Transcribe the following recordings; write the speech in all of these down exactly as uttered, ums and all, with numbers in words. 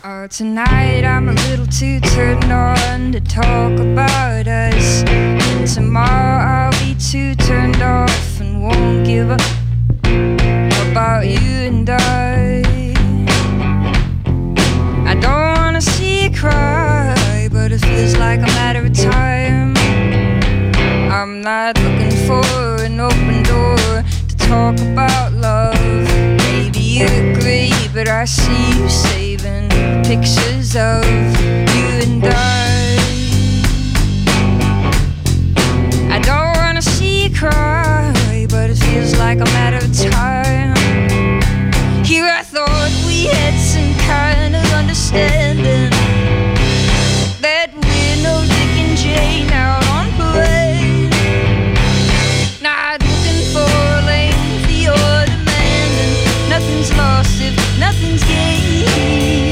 Oh, tonight I'm a little too turned on to talk about us, and tomorrow I'll be too turned off and won't give up about you and I. I don't wanna see you cry, but it feels like a matter of time. I'm not looking for an open door to talk about love. Maybe you agree, but I see you saving pictures of you and I. I don't wanna see you cry, but it feels like a matter of time. Here I thought we had some kind of understanding, that we're no Dick and Jane out on parade, not looking for lengthy or demanding. Nothing's lost if nothing's gained.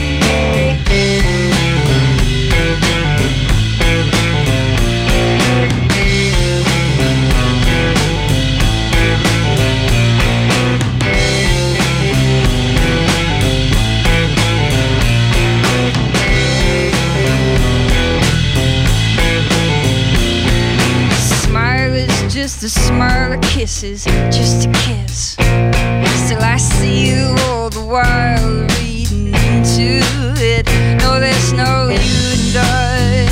Just a smile or kisses, just a kiss. Still I see you all the while reading into it. No, there's no you and I.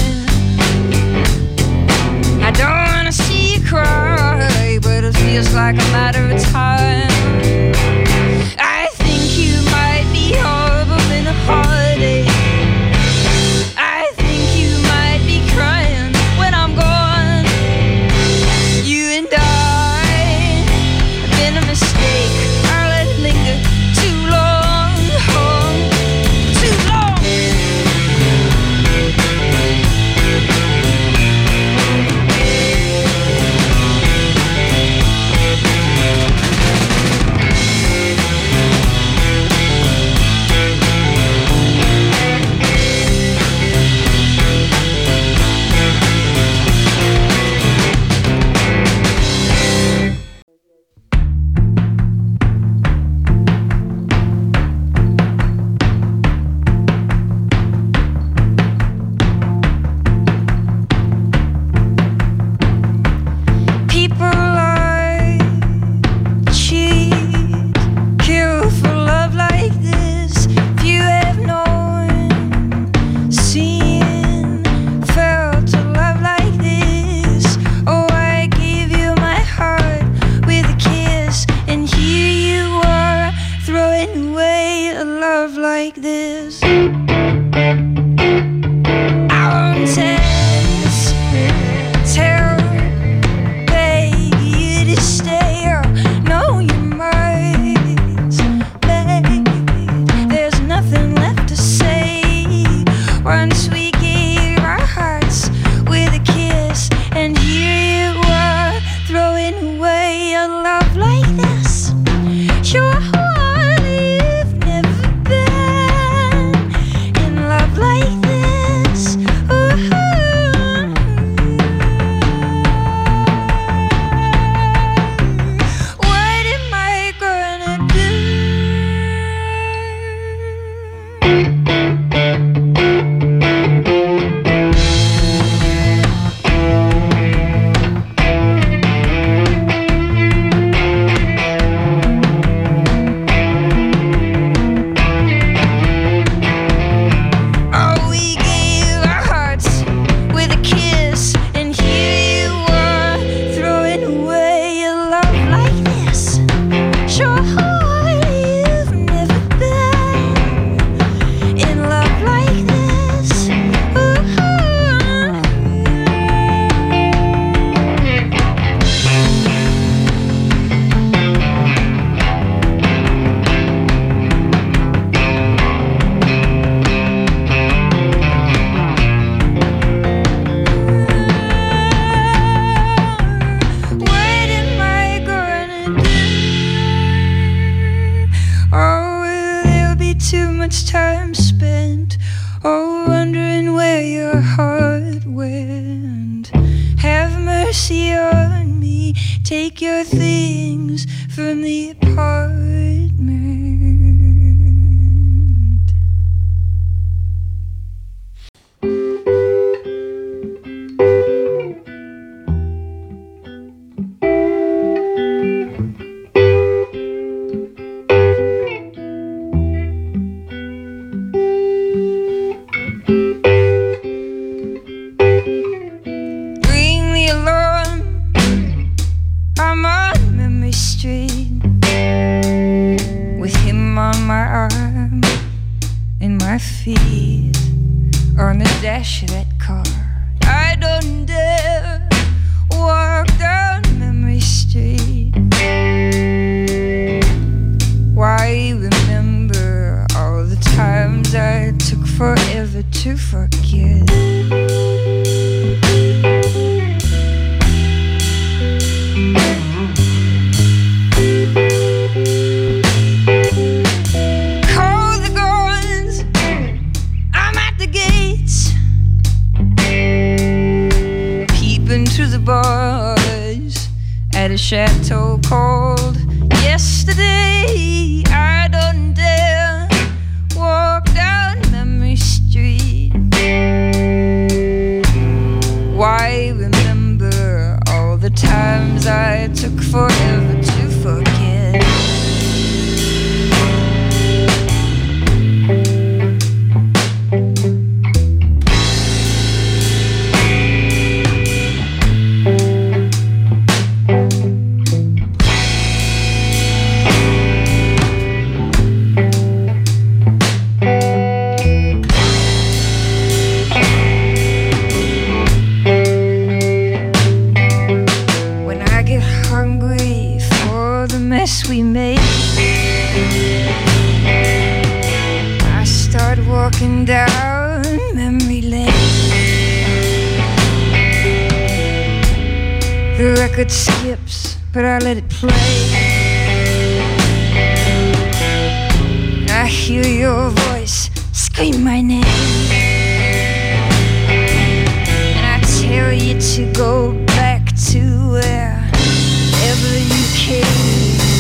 I don't wanna see you cry, but it feels like a matter of time. I think you might be horrible in a heartache. I think you might be crying when I'm gone. You and I have been a mistake. I let it linger too long, too long. Take your things from the apartment. in my feet on the dash of that car. I don't dare walk down memory street. Why remember all the times I took forever to forget? Call the guards, I'm at the gates, peeping through the bars at a chateau called yesterday. I don't dare walk down memory street. Why remember all the times I took forever to forget? We made, I start walking down memory lane. The record skips, but I let it play. I hear your voice scream my name, and I tell you to go back to wherever you came.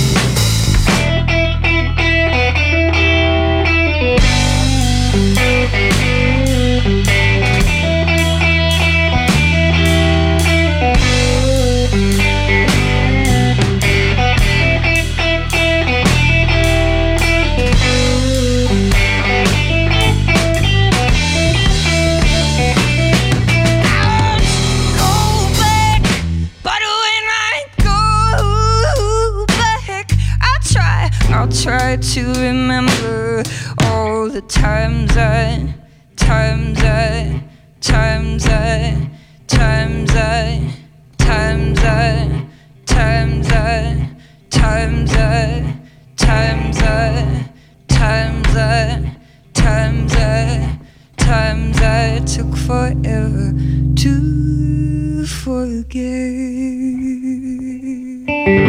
I'll try to remember all the times I, times I, times I, times I, times I, times I, times I, times I, times I, times I, times I took forever to forget.